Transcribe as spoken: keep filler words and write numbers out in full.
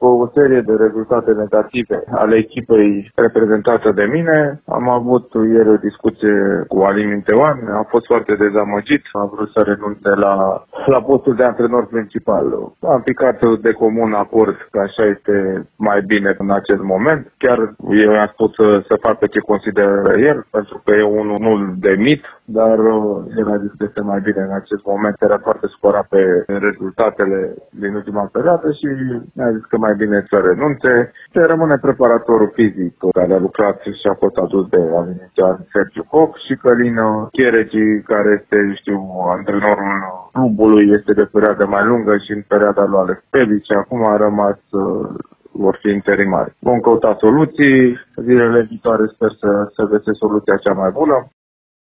după o serie de rezultate negative ale echipei reprezentată de mine, am avut ieri o discuție cu Alin Minteoan, am fost foarte dezamăgit, am vrut să renunțe la, la postul de antrenor principal. Am picat de comun acord că așa este mai bine în acest moment. Chiar eu i-am spus să, să facă ce consideră el, pentru că e unul nu demit, dar el a zis că este mai bine în acest moment. Era foarte supărat pe rezultatele din ultima perioadă și mi-a zis că mai bine să renunțe. Se rămâne preparatorul fizic care a lucrat și a fost adus de Alin Sergiu Coc și Călin Chieregi, care este, știu, antrenorul clubului, este de perioadă mai lungă și în perioada lui Alex Pelici. Acum a rămas vor fi interimari. Vom căuta soluții, zilele viitoare sper să, să găsesc soluția cea mai bună.